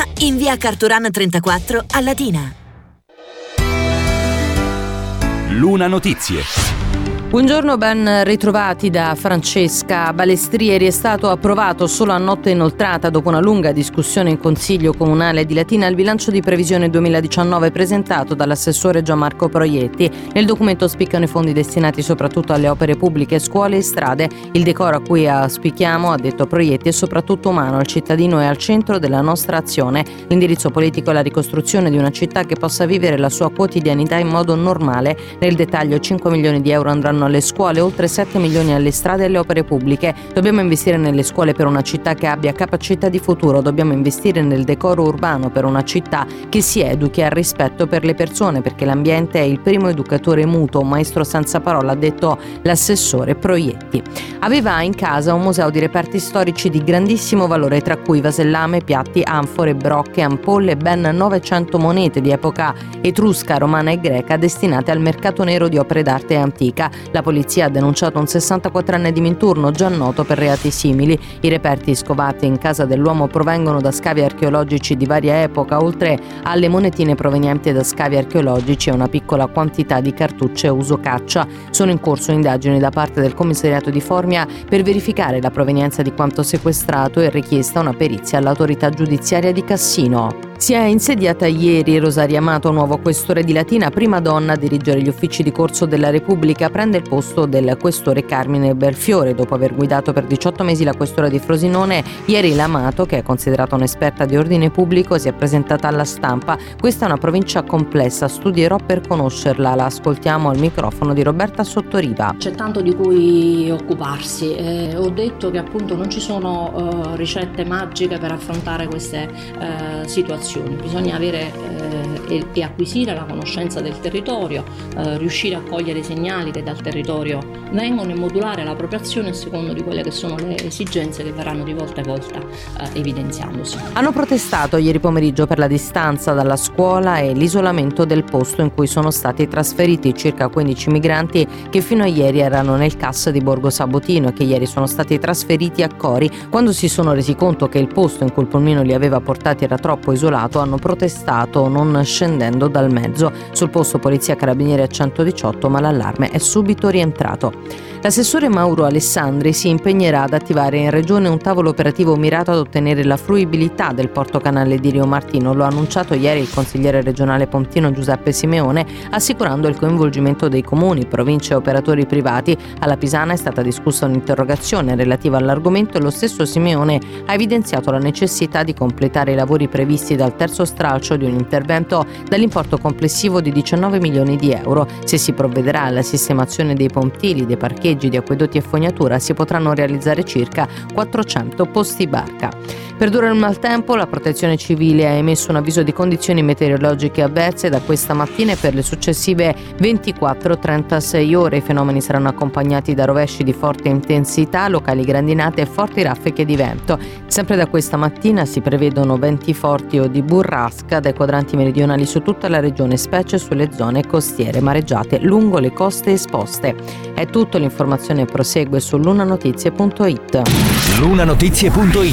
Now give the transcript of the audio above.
Roma in via Carturana 34 a Latina. Luna Notizie. Buongiorno, ben ritrovati da Francesca Balestrieri. È stato approvato solo a notte inoltrata, dopo una lunga discussione in Consiglio Comunale di Latina, il bilancio di previsione 2019 presentato dall'assessore Gianmarco Proietti. Nel documento spiccano i fondi destinati soprattutto alle opere pubbliche, scuole e strade. Il decoro a cui auspichiamo, ha detto Proietti, è soprattutto umano. Il cittadino è al centro della nostra azione. L'indirizzo politico è la ricostruzione di una città che possa vivere la sua quotidianità in modo normale. Nel dettaglio 5 milioni di euro andranno alle scuole, oltre 7 milioni alle strade e alle opere pubbliche. Dobbiamo investire nelle scuole per una città che abbia capacità di futuro, dobbiamo investire nel decoro urbano per una città che si educhi al rispetto per le persone, perché l'ambiente è il primo educatore mutuo, un maestro senza parola, ha detto l'assessore Proietti. Aveva in casa un museo di reperti storici di grandissimo valore, tra cui vasellame, piatti, anfore, brocche, ampolle, ben 900 monete di epoca etrusca, romana e greca destinate al mercato nero di opere d'arte antica. La polizia ha denunciato un 64enne di Minturno, già noto per reati simili. I reperti scovati in casa dell'uomo provengono da scavi archeologici di varia epoca, oltre alle monetine provenienti da scavi archeologici e una piccola quantità di cartucce a uso caccia. Sono in corso indagini da parte del commissariato di Formia per verificare la provenienza di quanto sequestrato e richiesta una perizia all'autorità giudiziaria di Cassino. Si è insediata ieri Rosaria Amato, nuovo questore di Latina, prima donna a dirigere gli uffici di corso della Repubblica. Prende il posto del questore Carmine Belfiore. Dopo aver guidato per 18 mesi la questura di Frosinone, ieri l'Amato, che è considerata un'esperta di ordine pubblico, si è presentata alla stampa. Questa è una provincia complessa, studierò per conoscerla. La ascoltiamo al microfono di Roberta Sottoriva. C'è tanto di cui occuparsi. Ho detto che appunto non ci sono ricette magiche per affrontare queste situazioni. Bisogna avere e acquisire la conoscenza del territorio, riuscire a cogliere i segnali che dal territorio vengono e modulare la propria azione a secondo di quelle che sono le esigenze che verranno di volta in volta evidenziandosi. Hanno protestato ieri pomeriggio per la distanza dalla scuola e l'isolamento del posto in cui sono stati trasferiti circa 15 migranti che fino a ieri erano nel CAS di Borgo Sabotino e che ieri sono stati trasferiti a Cori. Quando si sono resi conto che il posto in cui il pulmino li aveva portati era troppo isolato, hanno protestato non scendendo dal mezzo. Sul posto polizia carabinieri a 118, ma l'allarme è subito rientrato. L'assessore Mauro Alessandri si impegnerà ad attivare in regione un tavolo operativo mirato ad ottenere la fruibilità del porto canale di Rio Martino. Lo ha annunciato ieri il consigliere regionale pontino Giuseppe Simeone, assicurando il coinvolgimento dei comuni, province e operatori privati. Alla Pisana è stata discussa un'interrogazione relativa all'argomento e lo stesso Simeone ha evidenziato la necessità di completare i lavori previsti dal terzo stralcio di un intervento dall'importo complessivo di 19 milioni di euro. Se si provvederà alla sistemazione dei pontili, dei parcheggi, di acquedotti e fognatura, si potranno realizzare circa 400 posti barca. Perdura il maltempo, la Protezione Civile ha emesso un avviso di condizioni meteorologiche avverse da questa mattina e per le successive 24-36 ore. I fenomeni saranno accompagnati da rovesci di forte intensità, locali grandinate e forti raffiche di vento. Sempre da questa mattina si prevedono venti forti o di burrasca dai quadranti meridionali su tutta la regione, specie sulle zone costiere, mareggiate lungo le coste esposte. È tutto, l'informazione prosegue su lunanotizie.it. Lunanotizie.it